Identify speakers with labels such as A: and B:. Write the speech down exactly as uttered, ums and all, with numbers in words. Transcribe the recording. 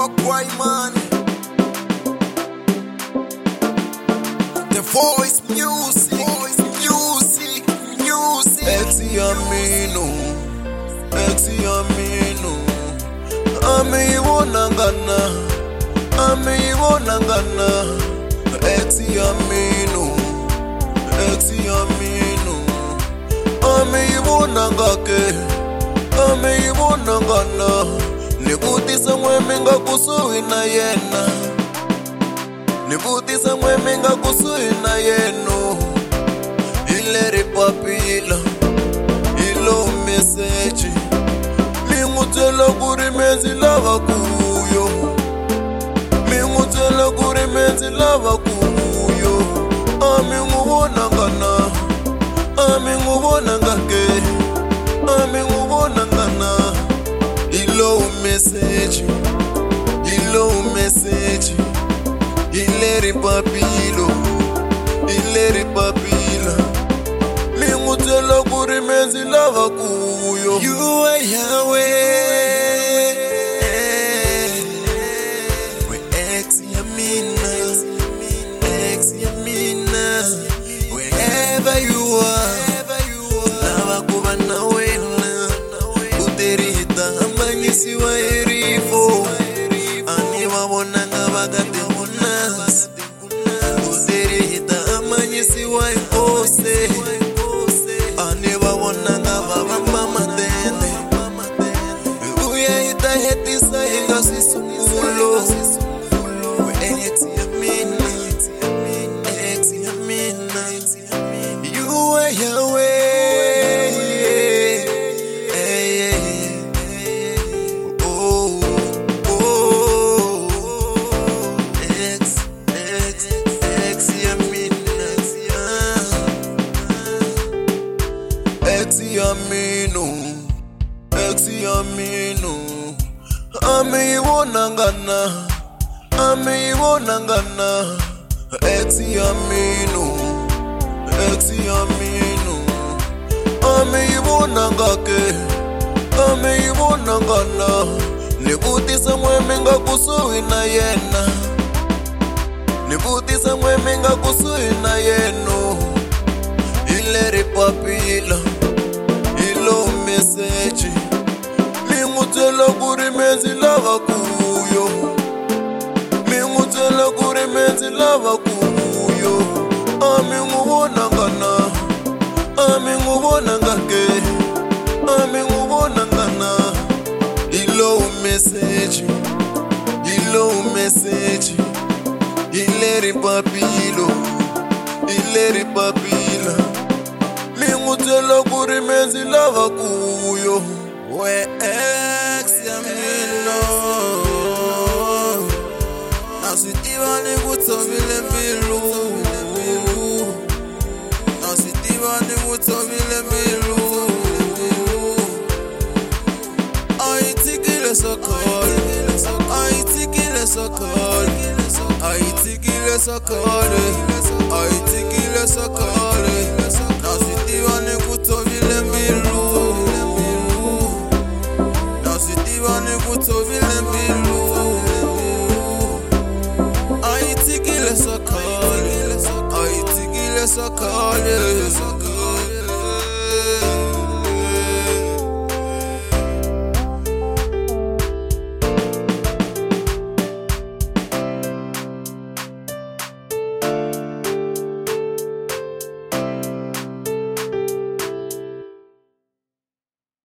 A: Why man? The voice music, voice music, music. Exi amino, exi amino. Ami wonangana, ami wonangana. Exi amino, exi amino. Ami wonangake, ami wonangana. Nibutisa mweme nga kusui na yena, nibutisa mweme nga kusui na yeno. Ile ripapila, ilo message. Mingutela kuri menzi lava kuyo, mingutela kuri menzi lava kuyo. Ami ngubona ngana, ami ngubona ngake, ami ngubona ngana. Ilo message, ilo message. Ile ripapilo, ile ripapila. Mingutela kuri menzi lava kuyo. You are Yahweh, we examina, examina. Wherever you are, lava kuba na wena. Uterita amanyisi wa erifo, ani wabona ngabagate unas. Uterita amanyisi wa ikose, ani wabona ngababa matende. Uya ita hetisa inga sisumulo. We examina, examina. You are Yahweh. Exi amino, exi amino. Ami wonangana, ami wonangana. Exi amino, exi amino. Ami wonangake, ami wonangana. Nibutisa mweme nga kusui na yena, nibutisa mweme nga kusui na yeno. Ile ripapila, ilo message. Mingutela kuri menzi lava kuyo, mingutela kuri menzi lava kuyo. Ami ngubona ngana, ami ngubona ngake, ami ngubona ngana. Ilo message, ilo message. Ile ripapilo, ile ripapila. Mingutela kuri menzi lava kuyo. We examino, nasitiva ni kutovile milu, nasitiva ni kutovile milu. Aitikile sokol, aitikile sokol, aitikile sokol, aitikile sokol. Nasitiva ni kutovile milu, nasitiva ni kutovile milu. Aitikile sokol, aitikile sokol.